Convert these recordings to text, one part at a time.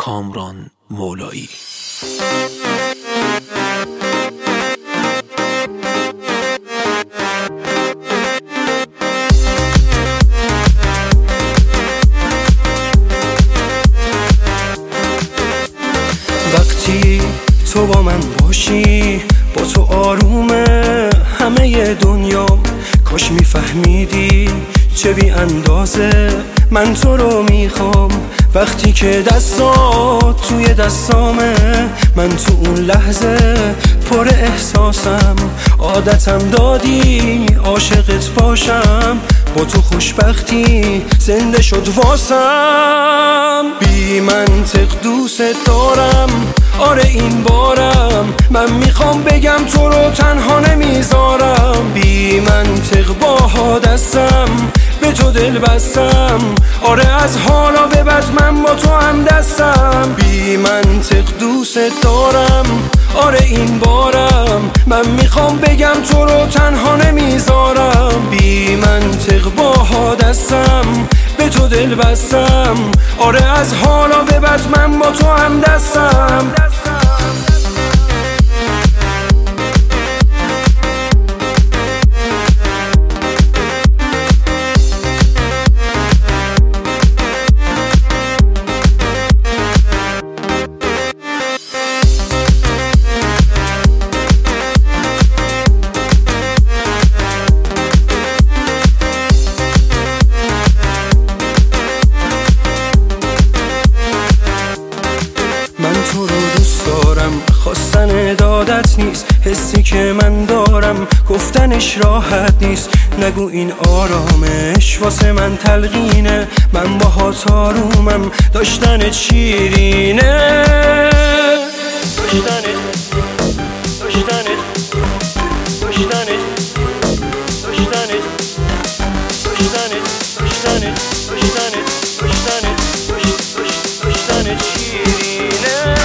کامران مولایی. وقتی تو با من باشی، با تو آرومه همه دنیام. کاش میفهمیدی چه بی اندازه من تو رو میخوام. وقتی که دستات توی دستامه، من تو اون لحظه پر احساسم. عادتم دادی عاشقت باشم، با تو خوشبختی زنده شد واسم. بی منطق دوست دارم، آره این بارم. من میخوام بگم تو رو تنها نمیذارم. بی منطق با دستم به تو دل بستم. آره از حالا به بعد من با تو هم دستم. بی منطق دوست دارم، آره این بارم. من میخوام بگم تو رو تنها نمیذارم. بی منطق با دستم به تو دل بستم. آره از حالا به بعد من با تو هم دستم. تو رو دوست دارم، خواستن ارادت نیست. حسی که من دارم گفتنش راحت نیست. نگو این آرامش واسه من تلقینه. من باهات آرومم، داشتنت شیرینه. داشتنت داشتنت داشتنت داشتنت داشتنت داشتنت داشتنت داشتنت شیرینه.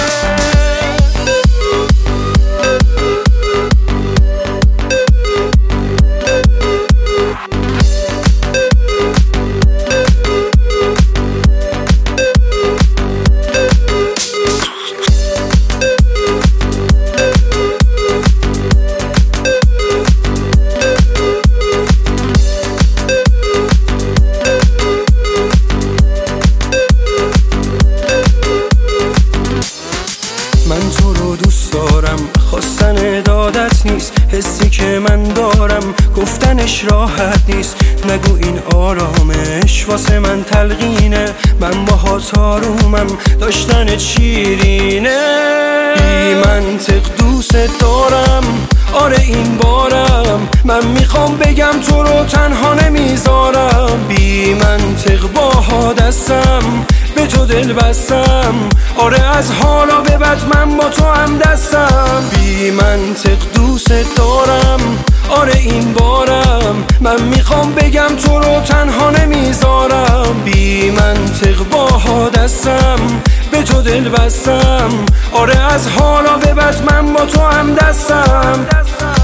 من تو رو دوست دارم، خواستن ارادت نیست. حسی که من دارم گفتنش راحت نیست. نگو این آرامش واسه من تلقینه. من باهات آرومم، داشتنت شیرینه. بی منطق دوست دارم، آره این بارم. من میخوام بگم تو رو تنها نمیذارم. بی منطق با دستم به تو دل بستم. آره از حالا به بعد من با تو هم دستم. بی منطق دوست دارم، آره این بارم. من میخوام بگم تو رو تنها نمیذارم. بی منطق با دستم به تو دل بستم. آره از حالا به بعد من با تو هم دستم.